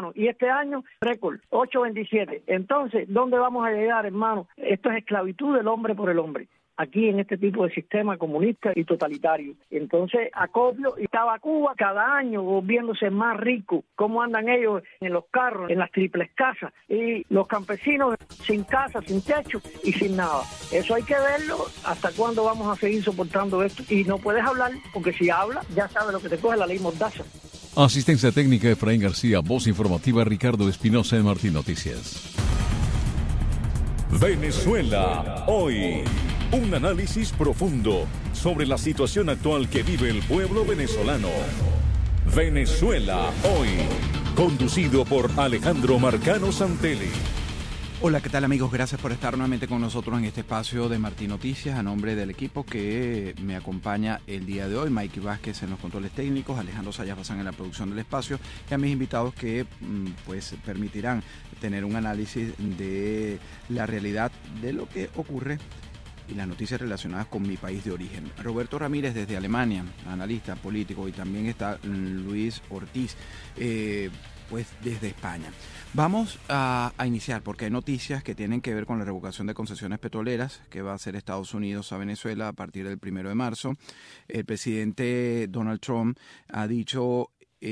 hermano. Y este año, récord, 8.27. Entonces, ¿dónde vamos a llegar, hermano? Esto es esclavitud del hombre por el hombre, aquí en este tipo de sistema comunista y totalitario. Entonces, acopio, y estaba Cuba cada año volviéndose más rico. ¿Cómo andan ellos en los carros, en las triples casas? Y los campesinos sin casa, sin techo y sin nada. Eso hay que verlo. ¿Hasta cuándo vamos a seguir soportando esto? Y no puedes hablar, porque si hablas, ya sabes lo que te coge la ley Mordaza. Asistencia técnica Efraín García, voz informativa Ricardo Espinosa en Martín Noticias. Venezuela hoy. Un análisis profundo sobre la situación actual que vive el pueblo venezolano. Venezuela hoy. Conducido por Alejandro Marcano Santelli. Hola, ¿qué tal, amigos? Gracias por estar nuevamente con nosotros en este espacio de Martín Noticias. A nombre del equipo que me acompaña el día de hoy, Mikey Vázquez en los controles técnicos, Alejandro Sayas Bazán en la producción del espacio, y a mis invitados que pues permitirán tener un análisis de la realidad de lo que ocurre y las noticias relacionadas con mi país de origen. Roberto Ramírez desde Alemania, analista político, y también está Luis Ortiz, pues desde España. Vamos a iniciar porque hay noticias que tienen que ver con la revocación de concesiones petroleras que va a hacer Estados Unidos a Venezuela a partir del 1 de marzo. El presidente Donald Trump ha dicho,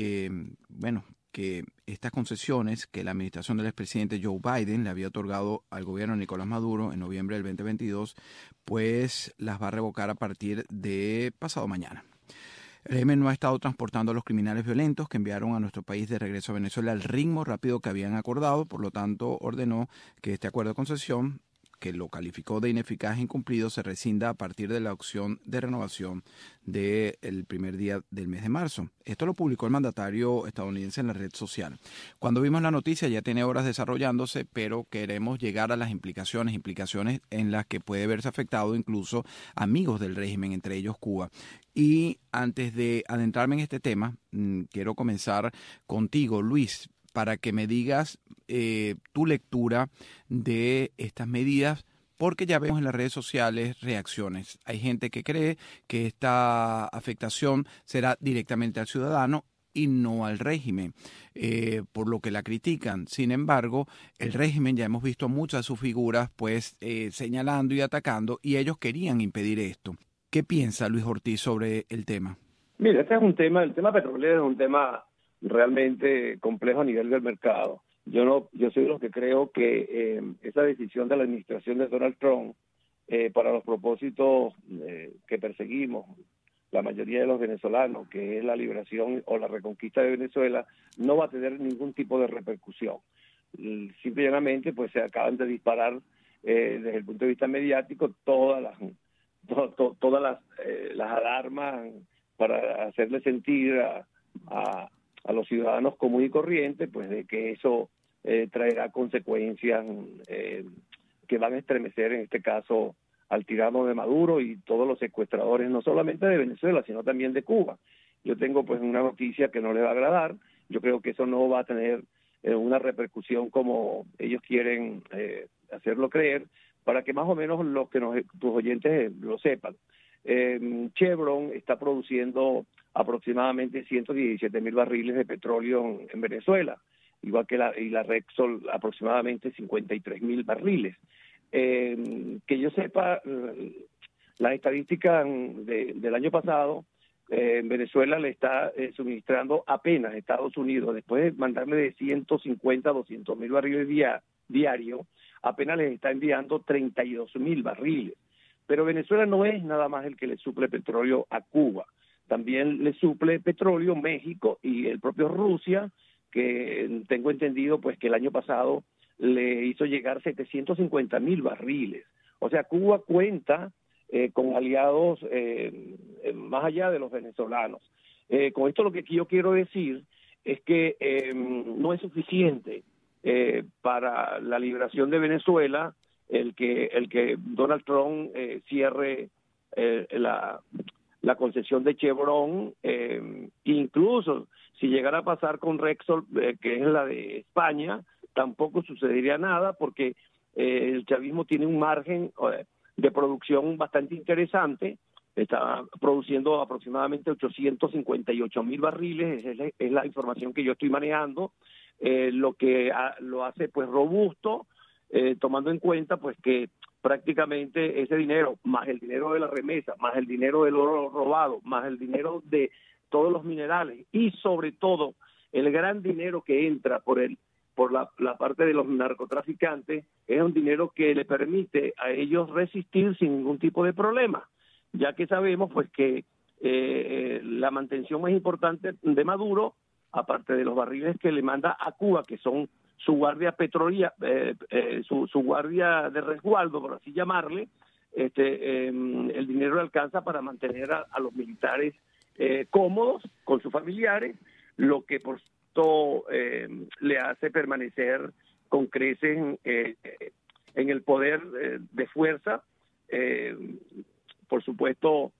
que estas concesiones que la administración del expresidente Joe Biden le había otorgado al gobierno de Nicolás Maduro en noviembre del 2022, pues las va a revocar a partir de pasado mañana. El régimen no ha estado transportando a los criminales violentos que enviaron a nuestro país de regreso a Venezuela al ritmo rápido que habían acordado, por lo tanto ordenó que este acuerdo de concesión, que lo calificó de ineficaz e incumplido, se rescinda a partir de la opción de renovación del primer día del mes de marzo. Esto lo publicó el mandatario estadounidense en la red social. Cuando vimos la noticia ya tiene horas desarrollándose, pero queremos llegar a las implicaciones en las que puede verse afectado incluso amigos del régimen, entre ellos Cuba. Y antes de adentrarme en este tema, quiero comenzar contigo, Luis, para que me digas tu lectura de estas medidas, porque ya vemos en las redes sociales reacciones. Hay gente que cree que esta afectación será directamente al ciudadano y no al régimen, por lo que la critican. Sin embargo, el régimen, ya hemos visto muchas de sus figuras pues señalando y atacando, y ellos querían impedir esto. ¿Qué piensa Luis Ortiz sobre el tema? Mira, este es un tema, el tema petrolero es un tema realmente complejo a nivel del mercado. Yo soy de los que creo que esa decisión de la administración de Donald Trump para los propósitos que perseguimos la mayoría de los venezolanos, que es la liberación o la reconquista de Venezuela, no va a tener ningún tipo de repercusión. Simple y llanamente, pues se acaban de disparar desde el punto de vista mediático todas las alarmas para hacerle sentir a los ciudadanos comunes y corrientes, pues de que eso traerá consecuencias que van a estremecer, en este caso, al tirano de Maduro y todos los secuestradores, no solamente de Venezuela, sino también de Cuba. Yo tengo pues una noticia que no les va a agradar. Yo creo que eso no va a tener una repercusión como ellos quieren hacerlo creer, para que más o menos tus oyentes lo sepan. Chevron está produciendo aproximadamente 117,000 barriles de petróleo en Venezuela, igual que la Repsol aproximadamente 53,000 barriles. Que yo sepa, las estadísticas del año pasado, Venezuela le está suministrando apenas a Estados Unidos, después de mandarle de 150 a 200,000 barriles diarios, apenas les está enviando 32,000 barriles. Pero Venezuela no es nada más el que le suple petróleo a Cuba, también le suple petróleo México y el propio Rusia, que tengo entendido pues que el año pasado le hizo llegar 750,000 barriles. O sea, Cuba cuenta con aliados más allá de los venezolanos. Con esto lo que yo quiero decir es que no es suficiente para la liberación de Venezuela el que Donald Trump cierre la concesión de Chevron, incluso si llegara a pasar con Repsol, que es la de España, tampoco sucedería nada, porque el chavismo tiene un margen de producción bastante interesante. Está produciendo aproximadamente 858,000 barriles, es la información que yo estoy manejando. lo que lo hace pues robusto, tomando en cuenta pues que prácticamente ese dinero, más el dinero de la remesa, más el dinero del oro robado, más el dinero de todos los minerales y sobre todo el gran dinero que entra por la parte de los narcotraficantes, es un dinero que le permite a ellos resistir sin ningún tipo de problema, ya que sabemos pues que la mantención más importante de Maduro, aparte de los barriles que le manda a Cuba, que son su guardia petrolera, su guardia de resguardo, por así llamarle, el dinero le alcanza para mantener a los militares cómodos con sus familiares, lo que por esto le hace permanecer con creces en el poder de fuerza, por supuesto,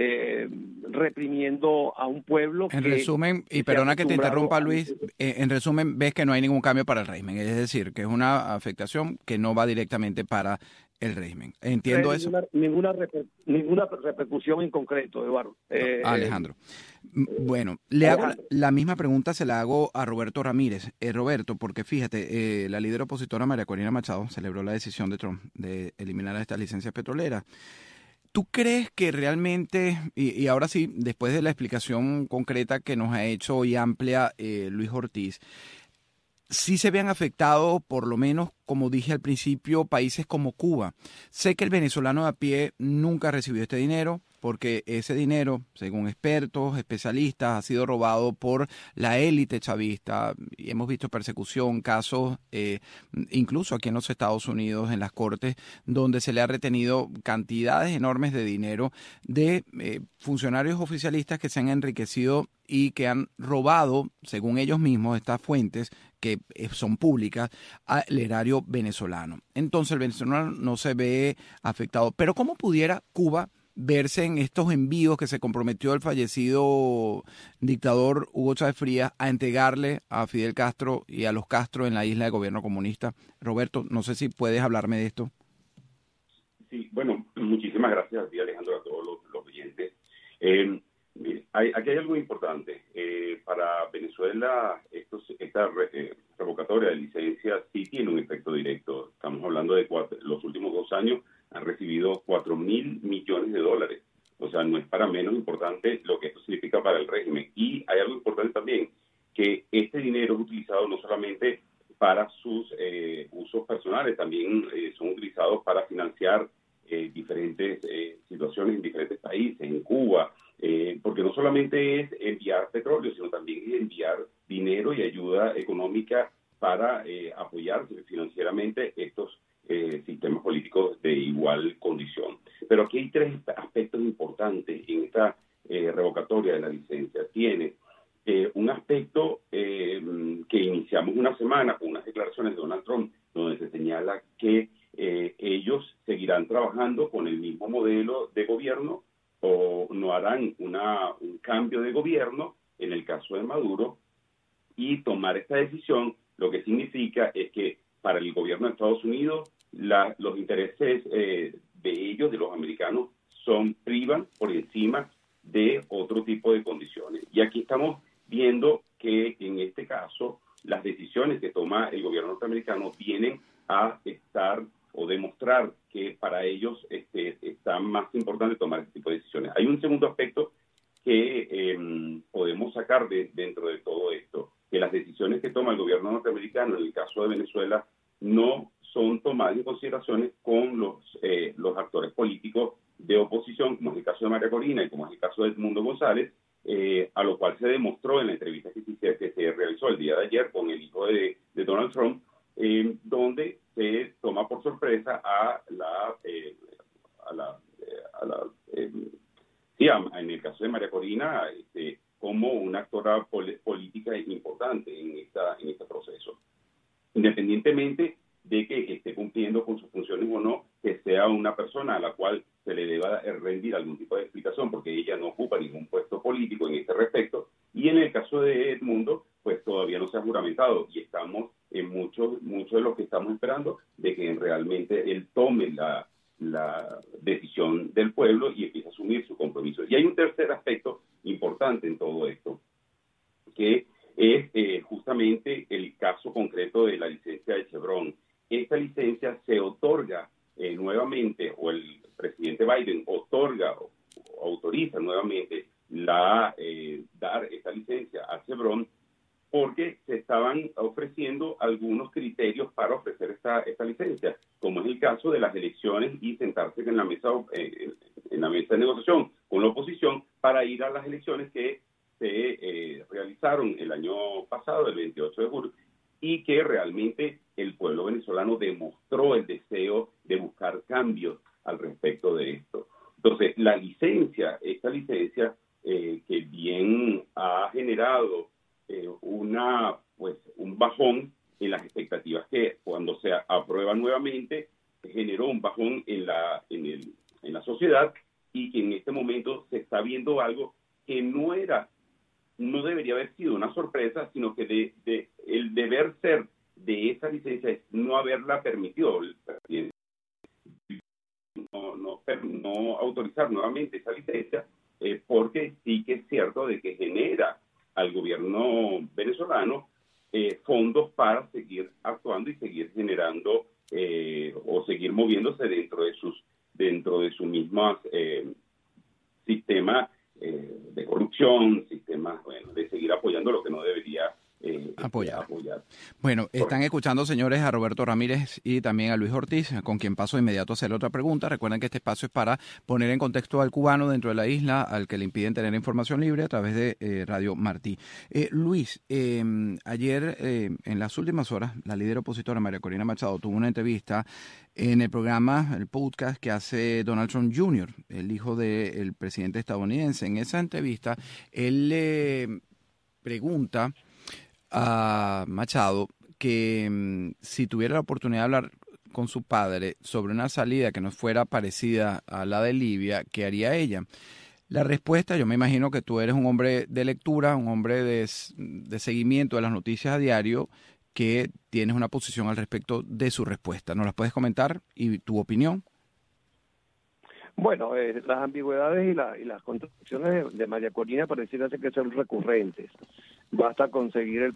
reprimiendo a un pueblo. En resumen, y perdona que te interrumpa, Luis, en resumen ves que no hay ningún cambio para el régimen, es decir, que es una afectación que no va directamente para el régimen. Entiendo eso. Ninguna repercusión en concreto, Eduardo. Alejandro. Bueno, le hago la misma pregunta, se la hago a Roberto Ramírez. Roberto, porque fíjate, la líder opositora María Corina Machado celebró la decisión de Trump de eliminar a estas licencias petroleras. ¿Tú crees que realmente, y ahora sí, después de la explicación concreta que nos ha hecho y amplia Luis Ortiz, sí se vean afectados, por lo menos, como dije al principio, países como Cuba? Sé que el venezolano de a pie nunca recibió este dinero, porque ese dinero, según expertos, especialistas, ha sido robado por la élite chavista, y hemos visto persecución, casos, incluso aquí en los Estados Unidos, en las cortes, donde se le ha retenido cantidades enormes de dinero de funcionarios oficialistas que se han enriquecido y que han robado, según ellos mismos, estas fuentes que son públicas, al erario venezolano. Entonces el venezolano no se ve afectado. Pero ¿cómo pudiera Cuba verse en estos envíos que se comprometió el fallecido dictador Hugo Chávez Frías a entregarle a Fidel Castro y a los Castro en la isla de gobierno comunista? Roberto, no sé si puedes hablarme de esto. Sí, bueno, muchísimas gracias a ti, Alejandro, a todos los oyentes. Aquí hay algo importante. Para Venezuela, esta revocatoria de licencia sí tiene un efecto directo. Estamos hablando de los últimos 2 años han recibido $4.000 millones. O sea, no es para menos importante lo que esto significa para el régimen. Y hay algo importante también, que este dinero es utilizado no solamente para sus usos personales, también son utilizados para financiar diferentes situaciones en diferentes países, en Cuba, porque no solamente es enviar petróleo, sino también es enviar dinero y ayuda económica para apoyar financieramente estos sistemas políticos de igual condición. Pero aquí hay 3 aspectos importantes en esta revocatoria de la licencia. Tiene un aspecto que iniciamos una semana con unas declaraciones de Donald Trump, donde se señala que ellos seguirán trabajando con el mismo modelo de gobierno o no harán un cambio de gobierno en el caso de Maduro, y tomar esta decisión lo que significa es que para el gobierno de Estados Unidos los intereses de ellos, de los americanos, privan por encima de otro tipo de condiciones. Y aquí estamos viendo que en este caso las decisiones que toma el gobierno norteamericano vienen a estar o demostrar que para ellos está más importante tomar este tipo de decisiones. Hay un segundo aspecto que podemos sacar dentro de todo esto, que las decisiones que toma el gobierno norteamericano en el caso de Venezuela no son tomadas en consideración con los actores políticos de oposición, como es el caso de María Corina y como es el caso de Edmundo González, a lo cual se demostró en la entrevista que se realizó el día de ayer con el hijo de Donald Trump, donde se toma por sorpresa en el caso de María Corina como una actora política importante en este proceso, independientemente de que esté cumpliendo con sus funciones o no, que sea una persona a la cual se le deba rendir algún tipo de explicación, porque ella no ocupa ningún puesto político en este respecto. Y en el caso de Edmundo, pues todavía no se ha juramentado, y estamos en muchos de los que estamos esperando de que realmente él tome la decisión del pueblo y empiece a asumir su compromiso. Y hay un tercer aspecto importante en todo esto, que es justamente el caso concreto de la licencia de Chevron. Esta licencia se otorga nuevamente, o el presidente Biden otorga o autoriza nuevamente dar esta licencia a Chevron, porque se estaban ofreciendo algunos criterios para ofrecer esta licencia, como es el caso de las elecciones y sentarse en la mesa de negociación con la oposición para ir a las elecciones que se realizaron el año pasado, el 28 de julio, y que realmente el pueblo venezolano demostró el deseo de buscar cambios al respecto de esto. Entonces, esta licencia que bien ha generado un bajón en las expectativas, que cuando se aprueba nuevamente generó un bajón en la sociedad, y que en este momento se está viendo algo que no debería haber sido una sorpresa, sino que el deber ser de esa licencia es no haberla permitido el presidente, no autorizar nuevamente esa licencia, porque sí que es cierto de que genera al gobierno venezolano fondos para seguir actuando y seguir generando o seguir moviéndose dentro de su mismo sistema de corrupción, sistemas de seguir apoyando lo que no debería apoyar. Bueno, están escuchando, señores, a Roberto Ramírez y también a Luis Ortiz, con quien paso inmediato a hacerle otra pregunta. Recuerden que este espacio es para poner en contexto al cubano dentro de la isla, al que le impiden tener información libre a través de Radio Martí. Luis, ayer, en las últimas horas, la líder opositora María Corina Machado tuvo una entrevista en el programa, el podcast que hace Donald Trump Jr., el hijo del presidente estadounidense. En esa entrevista, él le pregunta a Machado que si tuviera la oportunidad de hablar con su padre sobre una salida que no fuera parecida a la de Libia, ¿qué haría ella? La respuesta, yo me imagino que tú eres un hombre de lectura, un hombre de seguimiento de las noticias a diario, que tienes una posición al respecto de su respuesta. ¿Nos las puedes comentar y tu opinión? Bueno, las ambigüedades y las contradicciones de María Corina pareciera ser que son recurrentes. Basta conseguirle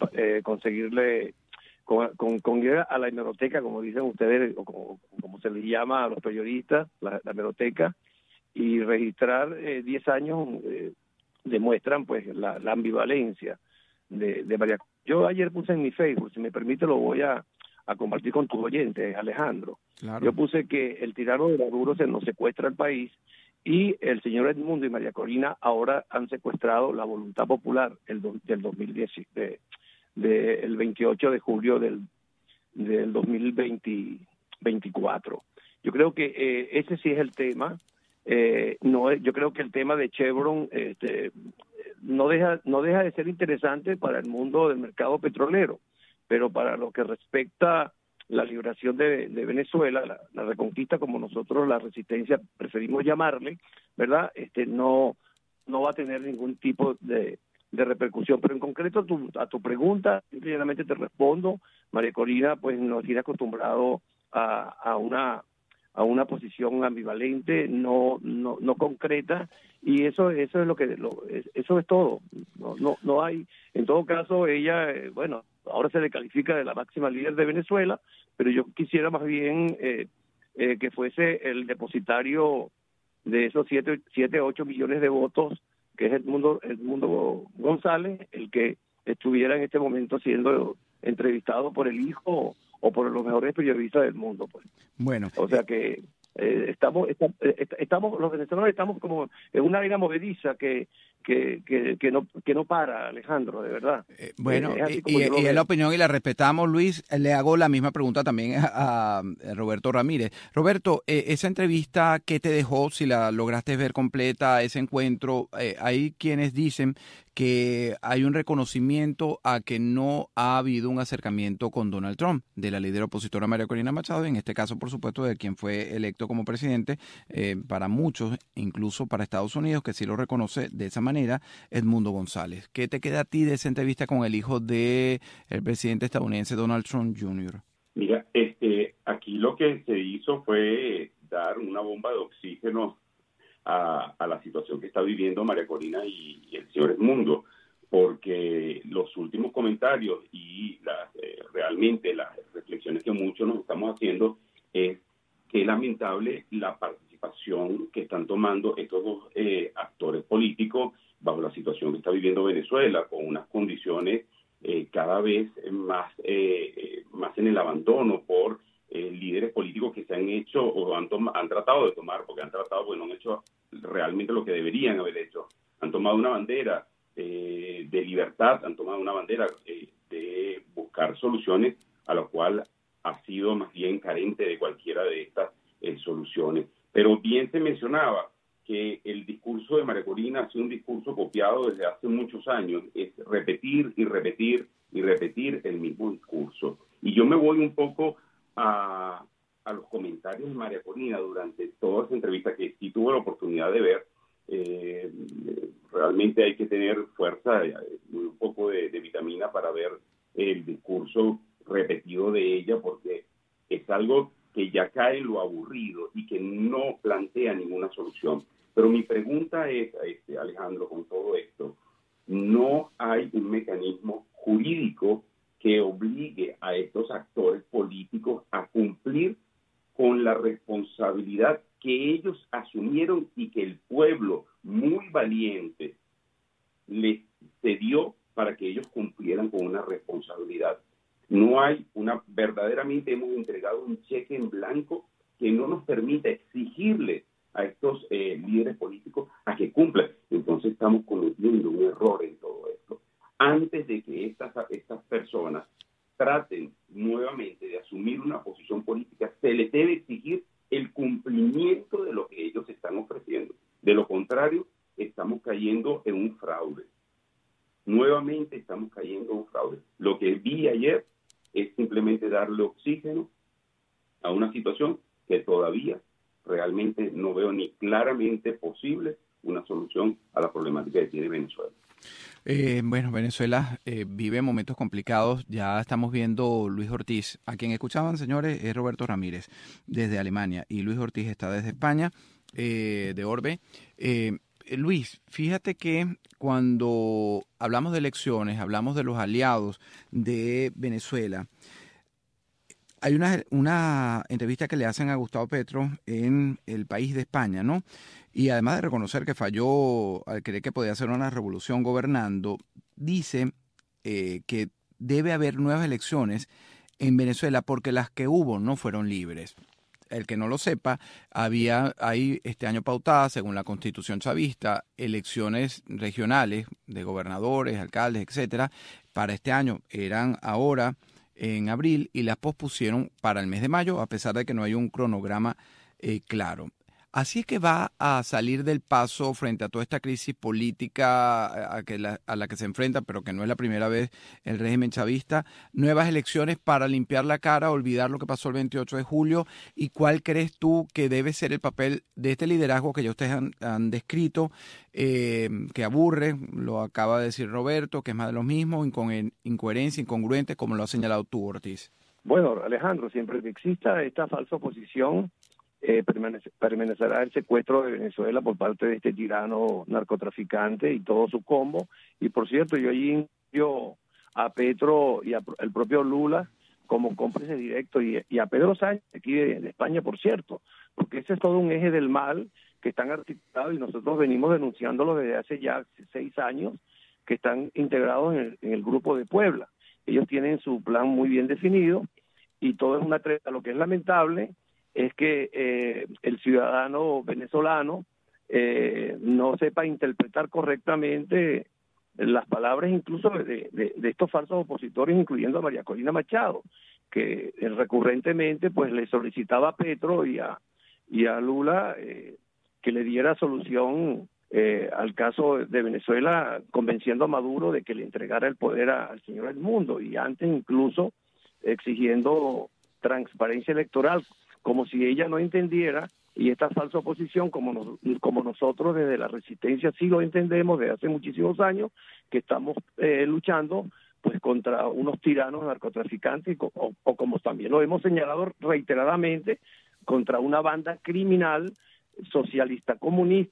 con ir a la hemeroteca, como dicen ustedes, o como se les llama a los periodistas, la hemeroteca, y registrar 10 años demuestran pues la ambivalencia de María. Yo ayer puse en mi Facebook, si me permite lo voy a compartir con tus oyentes, Alejandro. Claro. Yo puse que el tirano de Maduro nos secuestra el país, y el señor Edmundo y María Corina ahora han secuestrado la voluntad popular del 2010, el 28 de julio del 2024. Yo creo que ese sí es el tema. Yo creo que el tema de Chevron no deja de ser interesante para el mundo del mercado petrolero, pero para lo que respecta la liberación de Venezuela, la reconquista, como nosotros la resistencia preferimos llamarle, ¿verdad? No va a tener ningún tipo de repercusión. Pero en concreto a tu pregunta, simplemente te respondo. María Corina pues nos tiene acostumbrado a una posición ambivalente, no concreta, y eso es eso es todo. No hay, en todo caso, ella ahora se le califica de la máxima líder de Venezuela, pero yo quisiera más bien que fuese el depositario de esos 8 millones de votos, que es Edmundo González, el que estuviera en este momento siendo entrevistado por el hijo o por los mejores periodistas del mundo, pues. Bueno, o sea que estamos los venezolanos estamos como en una arena movediza que no para, Alejandro, de verdad. Bueno, y es la opinión y la respetamos, Luis. Le hago la misma pregunta también a Roberto Ramírez. Roberto, esa entrevista, ¿qué te dejó? Si la lograste ver completa, ese encuentro, hay quienes dicen que hay un reconocimiento a que no ha habido un acercamiento con Donald Trump, de la líder opositora María Corina Machado, y en este caso, por supuesto, de quien fue electo como presidente, para muchos, incluso para Estados Unidos, que sí lo reconoce de esa manera, Edmundo González. ¿Qué te queda a ti de esa entrevista con el hijo del presidente estadounidense Donald Trump Jr.? Mira, aquí lo que se hizo fue dar una bomba de oxígeno a la situación que está viviendo María Corina y el señor Edmundo. porque los últimos comentarios y realmente las reflexiones que muchos nos estamos haciendo es que es lamentable la participación que están tomando estos dos actores políticos bajo la situación que está viviendo Venezuela, con unas condiciones cada vez más en el abandono por líderes políticos que se han hecho o han tratado de tomar, porque no han hecho realmente lo que deberían haber hecho. Han tomado una bandera de libertad, han tomado una bandera de buscar soluciones, a lo cual ha sido más bien carente de cualquiera de estas soluciones. Pero bien se mencionaba que el discurso de María Corina ha sido un discurso copiado desde hace muchos años, es repetir y repetir y repetir el mismo discurso. Y yo me voy un poco a los comentarios de María Corina durante toda esa entrevista, que sí tuve la oportunidad de ver. Realmente hay que tener fuerza, un poco de vitamina para ver el discurso repetido de ella, porque es algo que ya cae en lo aburrido y que no plantea ninguna solución. Pero mi pregunta es, Alejandro, con todo esto, ¿no hay un mecanismo jurídico que obligue a estos actores políticos a cumplir con la responsabilidad que ellos asumieron y que el pueblo muy valiente les cedió para que ellos cumplieran con una responsabilidad? No hay verdaderamente hemos entregado un cheque en blanco que no nos permita exigirle a estos líderes políticos a que cumplan. Entonces estamos cometiendo un error en todo esto. Antes de que estas personas traten nuevamente de asumir una posición política, se les debe exigir el cumplimiento de lo que ellos están ofreciendo. De lo contrario, estamos cayendo en un fraude. Nuevamente estamos cayendo en un fraude. Lo que vi ayer es simplemente darle oxígeno a una situación que todavía realmente no veo ni claramente posible una solución a la problemática que tiene Venezuela. Bueno, Venezuela vive momentos complicados. Ya estamos viendo Luis Ortiz. A quien escuchaban, señores, es Roberto Ramírez desde Alemania y Luis Ortiz está desde España, de Orbe. Luis, fíjate que cuando hablamos de elecciones, hablamos de los aliados de Venezuela. Hay una entrevista que le hacen a Gustavo Petro en El País de España, ¿no? Y además de reconocer que falló al creer que podía hacer una revolución gobernando, dice que debe haber nuevas elecciones en Venezuela porque las que hubo no fueron libres. El que no lo sepa, hay este año pautadas, según la Constitución chavista, elecciones regionales de gobernadores, alcaldes, etcétera. Para este año eran ahora en abril y las pospusieron para el mes de mayo, a pesar de que no hay un cronograma claro. Así es que va a salir del paso frente a toda esta crisis política a la que se enfrenta, pero que no es la primera vez el régimen chavista. Nuevas elecciones para limpiar la cara, olvidar lo que pasó el 28 de julio. ¿Y cuál crees tú que debe ser el papel de este liderazgo que ya ustedes han descrito, que aburre, lo acaba de decir Roberto, que es más de lo mismo, incoherencia, incongruente, como lo ha señalado tú, Ortiz? Bueno, Alejandro, siempre que exista esta falsa oposición, permanecerá el secuestro de Venezuela por parte de este tirano narcotraficante y todo su combo. Y por cierto, yo allí incluyo a Petro y al propio Lula como cómplices directos y a Pedro Sánchez, aquí de España, por cierto, porque ese es todo un eje del mal que están articulados y nosotros venimos denunciándolo desde hace ya 6 años, que están integrados en el Grupo de Puebla. Ellos tienen su plan muy bien definido y todo es una treta. Lo que es lamentable es que el ciudadano venezolano no sepa interpretar correctamente las palabras incluso de estos falsos opositores, incluyendo a María Corina Machado, que recurrentemente pues le solicitaba a Petro y a Lula que le diera solución al caso de Venezuela, convenciendo a Maduro de que le entregara el poder al señor Edmundo, y antes incluso exigiendo transparencia electoral, como si ella no entendiera, y esta falsa oposición, como nosotros desde la Resistencia sí lo entendemos desde hace muchísimos años, que estamos luchando pues contra unos tiranos narcotraficantes o como también lo hemos señalado reiteradamente, contra una banda criminal socialista comunista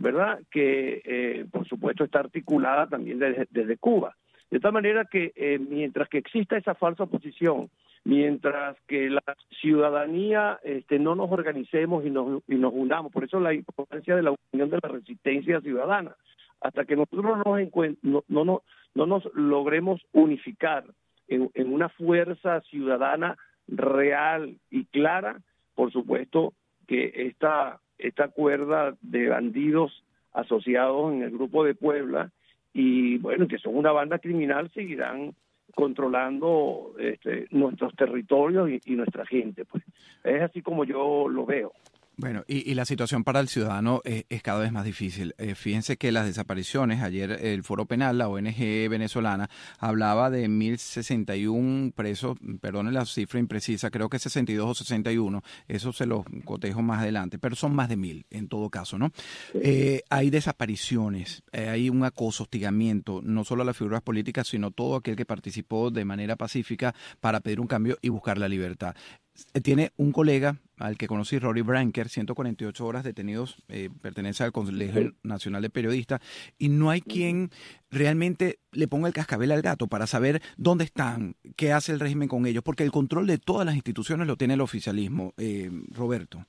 ¿verdad? Que por supuesto está articulada también desde Cuba. De tal manera que mientras que exista esa falsa oposición, mientras que la ciudadanía no nos organicemos y nos unamos, por eso la importancia de la unión de la resistencia ciudadana, hasta que nosotros no nos logremos unificar en una fuerza ciudadana real y clara, por supuesto que esta cuerda de bandidos asociados en el Grupo de Puebla y bueno, que son una banda criminal, seguirán controlando nuestros territorios y nuestra gente. Pues es así como yo lo veo. Bueno, y la situación para el ciudadano es cada vez más difícil. Fíjense que las desapariciones, ayer el Foro Penal, la ONG venezolana, hablaba de 1.061 presos, perdonen la cifra imprecisa, creo que 62 o 61, eso se los cotejo más adelante, pero son más de 1.000 en todo caso, ¿no? Hay desapariciones, hay un acoso, hostigamiento, no solo a las figuras políticas, sino todo aquel que participó de manera pacífica para pedir un cambio y buscar la libertad. Tiene un colega al que conocí, Rory Branker, 148 horas detenidos, pertenece al Colegio Nacional de Periodistas, y no hay quien realmente le ponga el cascabel al gato para saber dónde están, qué hace el régimen con ellos, porque el control de todas las instituciones lo tiene el oficialismo. Roberto.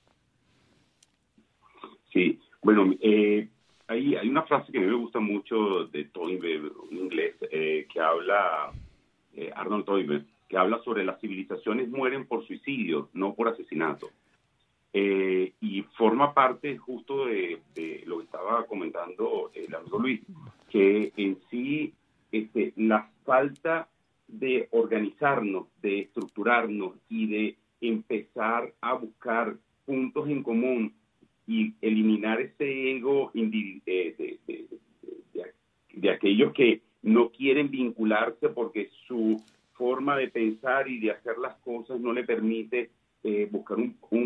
Sí, bueno, hay una frase que a mí me gusta mucho de Toynbee, un inglés, que habla, Arnold Toynbee, que habla sobre las civilizaciones mueren por suicidio, no por asesinato. Y forma parte justo de lo que estaba comentando el amigo Luis, que en sí la falta de organizarnos, de estructurarnos y de empezar a buscar puntos en común y eliminar ese ego de aquellos que no quieren vincularse porque su forma de pensar y de hacer las cosas no le permite buscar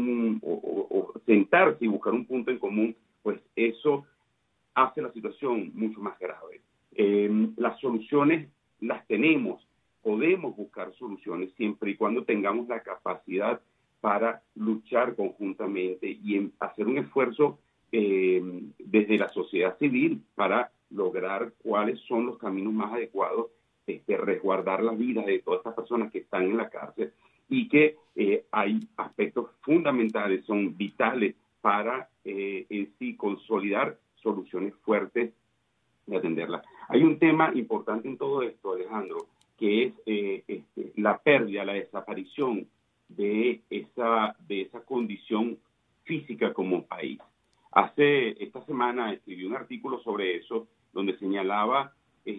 o sentarse y buscar un punto en común, pues eso hace la situación mucho más grave. Las soluciones las tenemos, podemos buscar soluciones siempre y cuando tengamos la capacidad para luchar conjuntamente y hacer un esfuerzo desde la sociedad civil para lograr cuáles son los caminos más adecuados, resguardar las vidas de todas estas personas que están en la cárcel y que hay aspectos fundamentales, son vitales para en sí consolidar soluciones fuertes y atenderlas. Hay un tema importante en todo esto, Alejandro, que es la pérdida, la desaparición de esa condición física como país. Esta semana escribí un artículo sobre eso, donde señalaba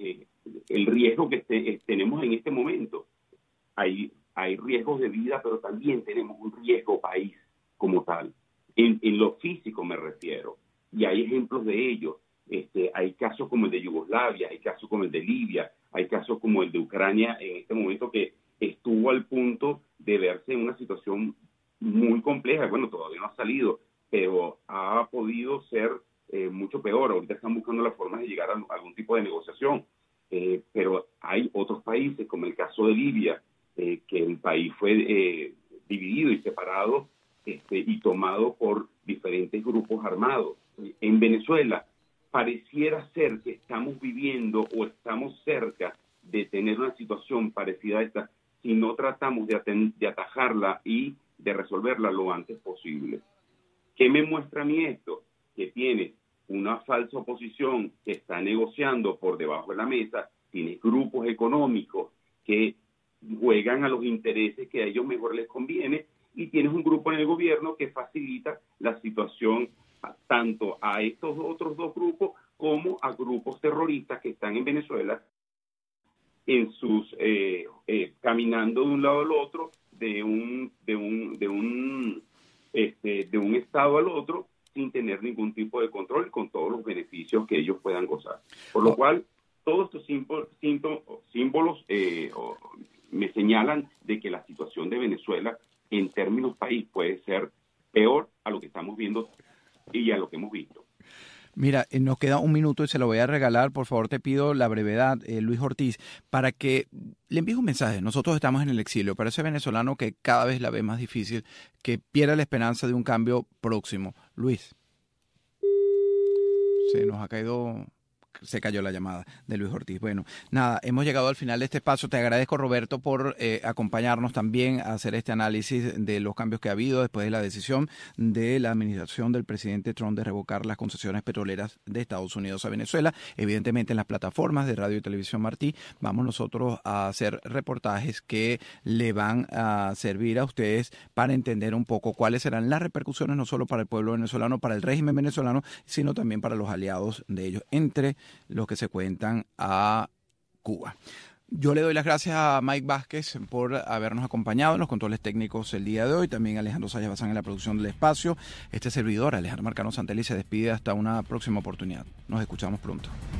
el riesgo que tenemos en este momento. Hay riesgos de vida, pero también tenemos un riesgo país como tal. En lo físico me refiero. Y hay ejemplos de ello. Hay casos como el de Yugoslavia, hay casos como el de Libia, hay casos como el de Ucrania en este momento que estuvo al punto de verse en una situación muy compleja. Bueno, todavía no ha salido, pero ha podido ser mucho peor. Ahorita están buscando las formas de llegar a algún tipo de negociación. Pero hay otros países, como el caso de Libia, que el país fue dividido y separado y tomado por diferentes grupos armados. En Venezuela pareciera ser que estamos viviendo o estamos cerca de tener una situación parecida a esta si no tratamos de atajarla y de resolverla lo antes posible. ¿Qué me muestra a mí esto? Que tiene una falsa oposición que está negociando por debajo de la mesa, tiene grupos económicos que juegan a los intereses que a ellos mejor les conviene y tienes un grupo en el gobierno que facilita la situación tanto a estos otros dos grupos como a grupos terroristas que están en Venezuela en sus caminando de un lado al otro de un estado al otro sin tener ningún tipo de control y con todos los beneficios que ellos puedan gozar. Por lo cual, todos estos símbolos me señalan de que la situación de Venezuela en términos país puede ser peor a lo que estamos viendo y a lo que hemos visto. Mira, nos queda un minuto y se lo voy a regalar. Por favor, te pido la brevedad, Luis Ortiz, para que le envíes un mensaje. Nosotros estamos en el exilio, pero ese venezolano que cada vez la ve más difícil, que pierde la esperanza de un cambio próximo. Luis. Se nos ha caído... Se cayó la llamada de Luis Ortiz. Bueno, nada, hemos llegado al final de este espacio. Te agradezco, Roberto, por acompañarnos también a hacer este análisis de los cambios que ha habido después de la decisión de la administración del presidente Trump de revocar las concesiones petroleras de Estados Unidos a Venezuela. Evidentemente, en las plataformas de Radio y Televisión Martí vamos nosotros a hacer reportajes que le van a servir a ustedes para entender un poco cuáles serán las repercusiones no solo para el pueblo venezolano, para el régimen venezolano, sino también para los aliados de ellos, entre los que se cuentan a Cuba. Yo le doy las gracias a Mike Vázquez por habernos acompañado en los controles técnicos el día de hoy, también a Alejandro Sayas Bazán en la producción del espacio. Este servidor, Alejandro Marcano Santelli, se despide hasta una próxima oportunidad. Nos escuchamos pronto.